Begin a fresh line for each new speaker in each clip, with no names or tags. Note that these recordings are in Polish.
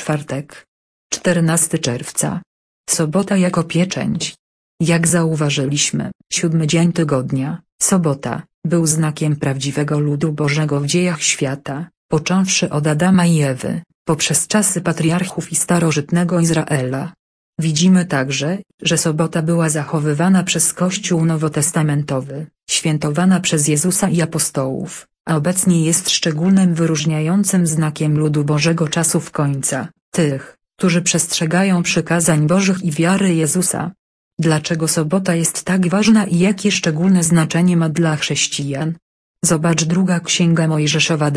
czwartek. 14 czerwca. Sobota jako pieczęć. Jak zauważyliśmy, 7 dzień tygodnia, sobota, był znakiem prawdziwego ludu Bożego w dziejach świata, począwszy od Adama i Ewy, poprzez czasy patriarchów i starożytnego Izraela. Widzimy także, że sobota była zachowywana przez Kościół nowotestamentowy, świętowana przez Jezusa i apostołów, a obecnie jest szczególnym wyróżniającym znakiem ludu Bożego czasów końca, tych, którzy przestrzegają przykazań Bożych i wiary Jezusa. Dlaczego sobota jest tak ważna i jakie szczególne znaczenie ma dla chrześcijan? Zobacz Druga Księga Mojżeszowa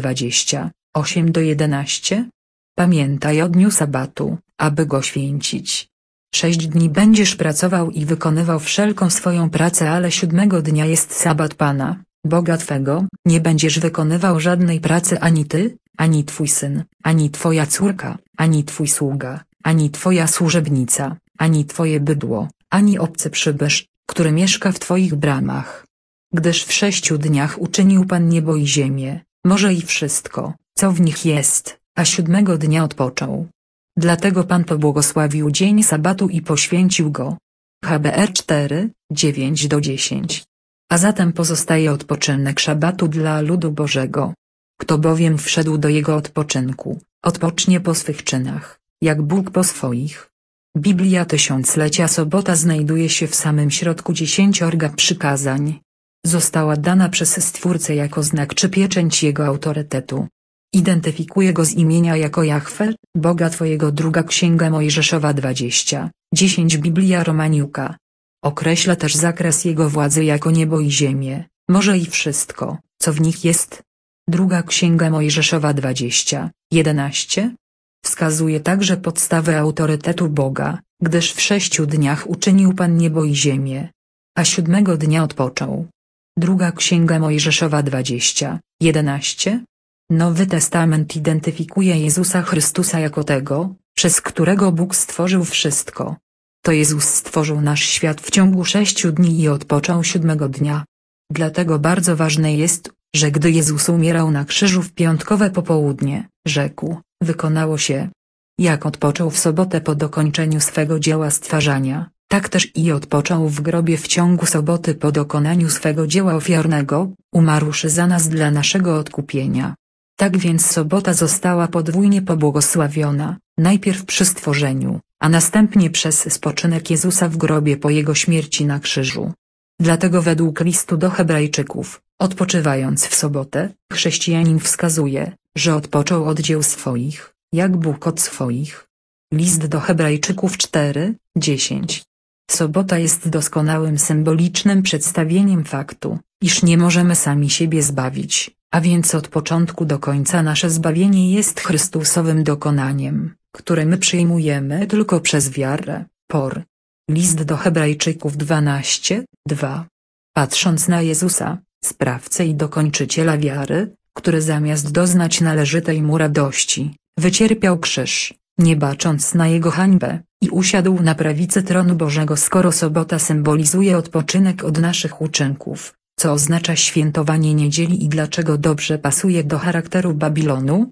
28-11. Pamiętaj o dniu sabatu, aby go święcić. 6 dni będziesz pracował i wykonywał wszelką swoją pracę, ale 7 dnia jest sabat Pana, Boga Twego, nie będziesz wykonywał żadnej pracy ani ty, ani twój syn, ani twoja córka, ani twój sługa, ani twoja służebnica, ani twoje bydło, ani obcy przybysz, który mieszka w twoich bramach. Gdyż w 6 dniach uczynił Pan niebo i ziemię, morze i wszystko, co w nich jest, a 7 dnia odpoczął. Dlatego Pan pobłogosławił dzień sabatu i poświęcił go. HBR 4, 9-10. A zatem pozostaje odpoczynek szabatu dla ludu Bożego. Kto bowiem wszedł do jego odpoczynku, odpocznie po swych czynach, jak Bóg po swoich. Biblia Tysiąclecia. Sobota znajduje się w samym środku 10 przykazań. Została dana przez Stwórcę jako znak czy pieczęć Jego autorytetu. Identyfikuje go z imienia jako Jahwe, Boga Twojego. Druga Księga Mojżeszowa 20:10. Biblia Romaniuka. Określa też zakres Jego władzy jako niebo i ziemię, morze i wszystko, co w nich jest. Druga Księga Mojżeszowa 20:11. Wskazuje także podstawę autorytetu Boga, gdyż w 6 dniach uczynił Pan niebo i ziemię, a 7 dnia odpoczął. Druga Księga Mojżeszowa 20:11. Nowy Testament identyfikuje Jezusa Chrystusa jako tego, przez którego Bóg stworzył wszystko. To Jezus stworzył nasz świat w ciągu 6 dni i odpoczął 7 dnia. Dlatego bardzo ważne jest, że gdy Jezus umierał na krzyżu w piątkowe popołudnie, rzekł: wykonało się. Jak odpoczął w sobotę po dokończeniu swego dzieła stwarzania, tak też i odpoczął w grobie w ciągu soboty po dokonaniu swego dzieła ofiarnego, umarłszy za nas dla naszego odkupienia. Tak więc sobota została podwójnie pobłogosławiona, najpierw przy stworzeniu, a następnie przez spoczynek Jezusa w grobie po Jego śmierci na krzyżu. Dlatego według listu do Hebrajczyków, odpoczywając w sobotę, chrześcijanin wskazuje, że odpoczął od dzieł swoich, jak Bóg od swoich. List do Hebrajczyków 4:10. Sobota jest doskonałym symbolicznym przedstawieniem faktu, iż nie możemy sami siebie zbawić, a więc od początku do końca nasze zbawienie jest Chrystusowym dokonaniem, które my przyjmujemy tylko przez wiarę. List do Hebrajczyków 12:2. Patrząc na Jezusa, sprawcę i dokończyciela wiary, który zamiast doznać należytej mu radości, wycierpiał krzyż, nie bacząc na jego hańbę, i usiadł na prawicy tronu Bożego. Skoro sobota symbolizuje odpoczynek od naszych uczynków, co oznacza świętowanie niedzieli i dlaczego dobrze pasuje do charakteru Babilonu,